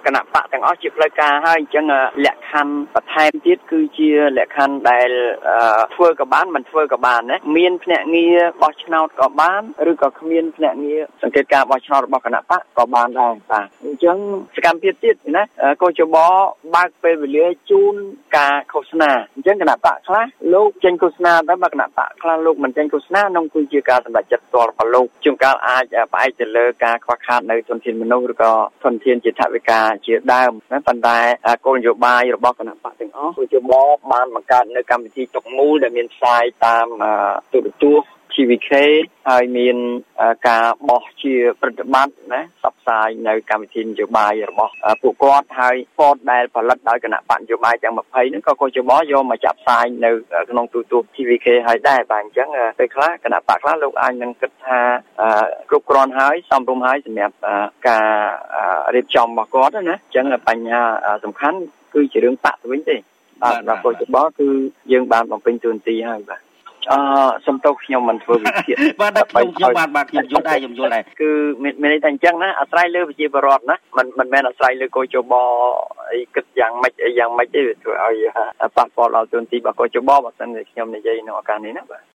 គណៈបកទាំងអស់ជាផ្លូវការហើយអញ្ចឹងលក្ខខណ្ឌបន្ថែមទៀតគឺជាលក្ខខណ្ឌដែលធ្វើក៏បានមិនធ្វើក៏បានណាមានភ្នាក់ងារបោះឆ្នោតក៏បានឬក៏គ្មានភ្នាក់ងាសង្កេតការបោះឆ្នោតរបស់គណៈបកក៏បានដែរបាទអញ្ចឹងសកម្មភាពទៀតណាកោជបបើកពេលវេលាជូនការឃោសនាអញ្ចឹងគណៈបកខ្លះលោកចេញឃោសនាតែបើគណៈបកខ្លះលោកមិនចេញឃោសនានោះគឺជាការសម្រេចចិត្តផ្ទាល់របស់លោកជួនកាលអាចផ្អែកទៅលើការខ្វះខាតនៅធនធានមនុស្សឬក៏ធនធានជាថវិកាជាដើមណាប៉ុន្តែគោលនយោបាយរបស់គណៈបកទាំងអស់គឺជាបានបង្កើតនៅកម្មវិធីទុកមូលដែលមានផ្សាយតាមទូរទស្សន៍ TVK ហើយមានការបោះជាប្រតិបត្តិណាផ្សព្វផ្សាយនៅកម្មវិធីនយោបាយរបស់ពួកគាត់ហើយព័ត៌ដែលផលិតដោយគណៈបកនយោបាយទាំង20ហ្នឹងក៏កោជបយកមកចាក់ផ្សាយនៅក្នុងទូរទស្សន៍ TVK ហើយដែរបាទអញ្ចឹងពេលខ្លះគណៈបកខ្លះលោកអាចនឹងគិតថាគ្រប់គ្រាន់ហើយសមរម្យហើយសម្រាប់ការរៀបចំរបស់គាត់ណាអញ្ចឹងបញ្ហាសំខាន់គឺជារឿងបកទៅវិញទេបាទកោជបគឺយើងបានបំពេញតួនាទីហើយបាទសំទោសខ្ញុំមិនធ្វើវិភាគបាទខ្ញុំបាទខ្ញុំយល់ដែរគឺមានន័យថាអញ្ចឹងណាអាស្រ័យលើប្រជាពលរដ្ឋណាមិនមែនអាស្រ័យលើកោជបអីគិតយ៉ាងម៉េចទេវាធ្វើឲ្យប៉ះពាល់ដល់តួនាទីរបស់កោជបបើមិនខ្ញុំនិយាយនៅឱកាសនេះណាបាទ